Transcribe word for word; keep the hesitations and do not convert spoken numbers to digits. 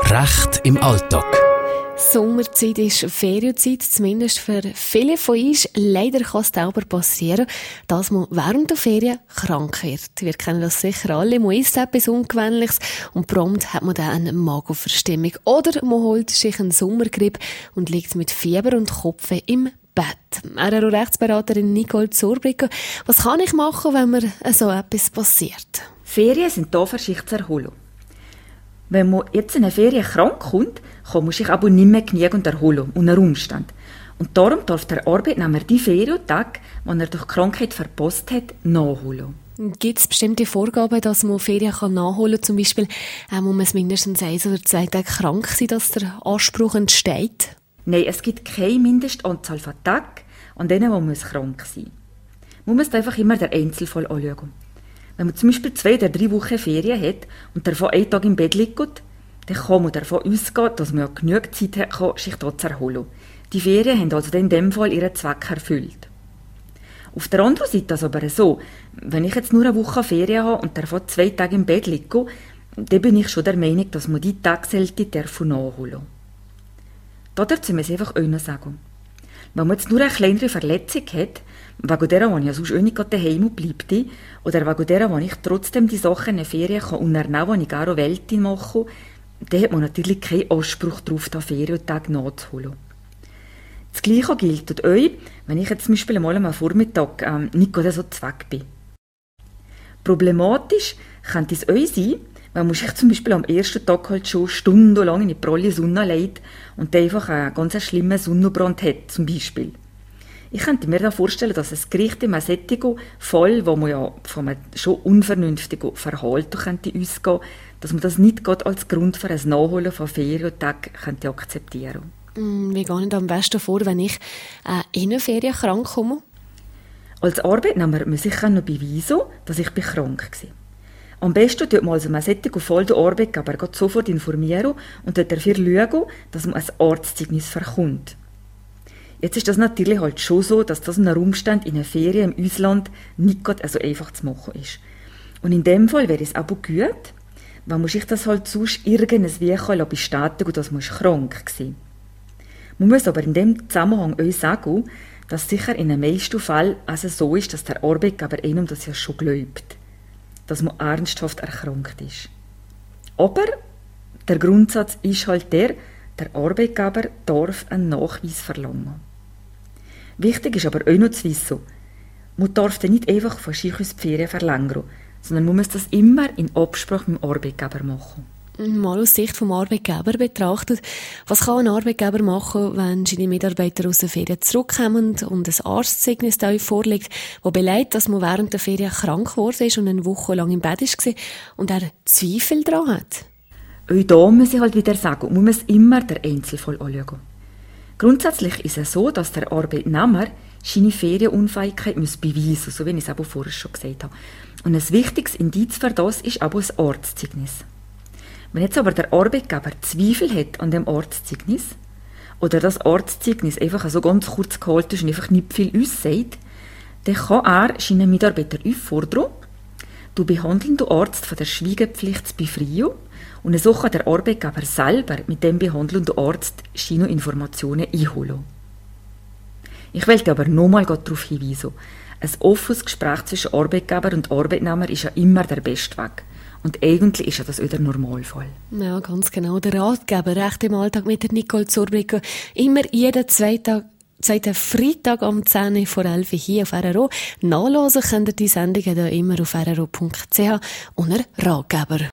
Recht im Alltag. Sommerzeit ist Ferienzeit, zumindest für viele von uns. Leider kann es aber passieren, dass man während der Ferien krank wird. Wir kennen das sicher alle. Man isst etwas Ungewöhnliches und prompt hat man dann eine Magenverstimmung. Oder man holt sich einen Sommergrippe und liegt mit Fieber und Kopfweh im Bett. R R O-Rechtsberaterin Nicole Zurbrigger. Was kann ich machen, wenn mir so etwas passiert? Ferien sind da für sich zu erholen. Wenn man jetzt in einer Ferien krank kommt, kann man sich aber nicht mehr genügend erholen, unter Umständen. Und darum darf der Arbeitnehmer die Ferientage, die er durch Krankheit verpasst hat, nachholen. Gibt es bestimmte Vorgaben, dass man Ferien nachholen kann? Zum Beispiel äh, muss man mindestens ein oder zwei Tage krank sein, dass der Anspruch entsteht? Nein, es gibt keine Mindestanzahl von Tagen, an denen man krank sein muss. Man muss einfach immer den Einzelfall anschauen. Wenn man zum Beispiel zwei oder drei Wochen Ferien hat und davon einen Tag im Bett liegt, dann kann man davon ausgehen, dass man ja genug Zeit hat, sich dort zu erholen. Die Ferien haben also in dem Fall ihren Zweck erfüllt. Auf der anderen Seite ist es aber so, wenn ich jetzt nur eine Woche Ferien habe und davon zwei Tage im Bett liege, dann bin ich schon der Meinung, dass man die Tage davon nachholen sollte. Dazu muss ich einfach eines sagen. Wenn man jetzt nur eine kleinere Verletzung hat, wegen der, wo ich sonst auch nicht daheim bleibe, oder wegen der, wo ich trotzdem die Sachen in der Ferien kann unternehmen kann, die ich gerne Welt mache, dann hat man natürlich keinen Anspruch darauf, den Ferientag nachzuholen. Das Gleiche gilt euch, wenn ich jetzt zum Beispiel einmal am Vormittag ähm, nicht gerade so zweck bin. Problematisch könnte es euch sein, wenn man sich zum Beispiel am ersten Tag halt schon stundenlang in die pralle Sonne legt und dann einfach einen ganz schlimmen Sonnenbrand hat, zum Beispiel. Ich könnte mir da vorstellen, dass ein Gericht im solchen Fall, wo man ja von einem schon unvernünftigen Verhalten könnte ausgehen, dass man das nicht gerade als Grund für ein Nachholen von Ferientagen könnte akzeptieren. Mm, wie gehe ich am besten vor, wenn ich äh, in eine Ferien krank komme? Als Arbeitnehmer muss ich noch beweisen, dass ich krank war. Am besten tut man also einen solchen Fall den Arbeitgeber sofort informieren und dafür schauen, dass man ein Arztzeugnis verkommt. Jetzt ist das natürlich halt schon so, dass das unter Umständen in einer Ferien im Ausland nicht gerade so einfach zu machen ist. Und in dem Fall wäre es aber gut, wenn man sich das halt sonst irgendwie bestätigen, dass man krank war. Man muss aber in dem Zusammenhang euch sagen, dass sicher in den meisten Fällen also so ist, dass der Arbeitgeber einem das ja schon glaubt, dass man ernsthaft erkrankt ist. Aber der Grundsatz ist halt der, der Arbeitgeber darf einen Nachweis verlangen. Wichtig ist aber auch noch zu wissen, man darf dann nicht einfach von sich aus die Ferien verlängern, sondern man muss das immer in Absprache mit dem Arbeitgeber machen. Mal aus Sicht vom Arbeitgeber betrachtet, was kann ein Arbeitgeber machen, wenn seine Mitarbeiter aus der Ferien zurückkommen und ein Arztzeugnis da vorliegt, das belegt, dass man während der Ferien krank geworden ist und eine Woche lang im Bett war und er Zweifel daran hat? Auch da muss ich halt wieder sagen, man muss immer den Einzelfall anschauen. Grundsätzlich ist es so, dass der Arbeitnehmer seine Ferienunfähigkeit muss beweisen muss, so wie ich es aber vorher schon gesagt habe. Und ein wichtiges Indiz für das ist aber das Arztzeugnis. Wenn jetzt aber der Arbeitgeber Zweifel hat an dem Arztzeugnis oder das Arztzeugnis einfach so ganz kurz gehalten ist und einfach nicht viel aussagt, dann kann er seinen Mitarbeiter auffordern, den behandelnden Arzt von der Schweigepflicht zu befreien und so kann der Arbeitgeber selber mit dem behandelnden Arzt seine Informationen einholen. Ich möchte aber nochmal darauf hinweisen, ein offenes Gespräch zwischen Arbeitgeber und Arbeitnehmer ist ja immer der beste Weg. Und eigentlich ist ja das auch der Normalfall. Ja, ganz genau. Der Ratgeber «Recht im Alltag» mit der Nicole Zurbrigger. Immer jeden zweiten, zweiten Freitag um zehn vor elf hier auf R R O. Nachlesen könnt ihr die Sendungen da immer auf r r o punkt c h unter Ratgeber.